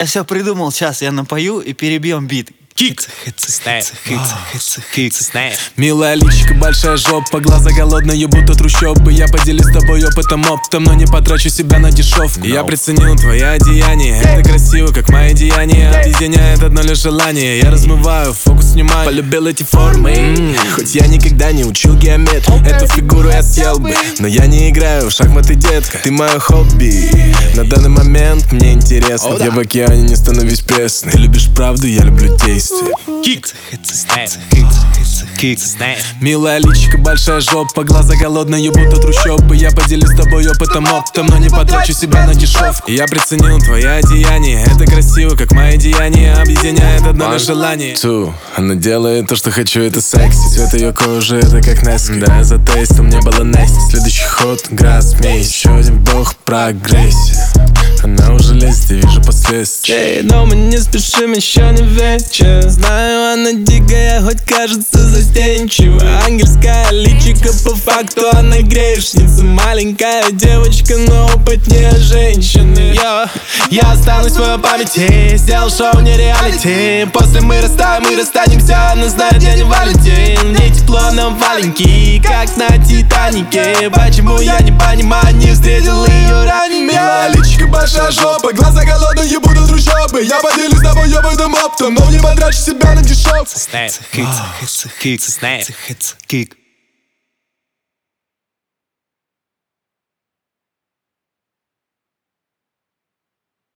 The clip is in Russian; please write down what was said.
Я все придумал, сейчас я напою и перебьем бит. Кик, милая личико, большая жопа, глаза голодные, будто трущобы. Я поделюсь с тобой опытом, оптом, но не потрачу себя на дешевку. Я приценил твои одеяния, это красиво, как мои деяния. Объединяет одно лишь желание, я размываю, фокус снимаю. Полюбил эти формы, хоть я никогда не учил геометрию. Эту фигуру я съел бы, но я не играю в шахматы, детка. Ты мое хобби, на данный момент мне интересно. Я в океане не становлюсь пресной. Ты любишь правду, я люблю действия. кик, Милая личико, большая жопа, глаза голодные, будто трущобы. Я поделюсь с тобой опытом, оптом, но не потрачу себя на дешевку. Я приценил твои одеяния, это красиво, как мои деяния. Объединяет одно лишь желание. Она делает то, что хочу, это секси. Цвет ее кожи, это как Нески. Да, я затестил, мне было Нести. Следующий ход, град, смесь. Еще один вдох, прогрессия. Она уже лезет, я вижу последствия. Но мы не спешим, еще не вечер. Знаю, она дикая, хоть кажется застенчивая. Ангельская личико, по факту она грешница. Маленькая девочка, но опытнее женщины. Я останусь в своей памяти, сделал шоу не реалити. После мы расстанемся, она знает, я не Валентин. Мне тепло на валенки, как на Титанике. Почему я не понимаю, не встретил ее ранее? Милая личико, большая жопа, глаза голодные, будто трущобы. Я поделюсь с тобой опытом, оптом, но не потрачу себя на дешевку. Кик.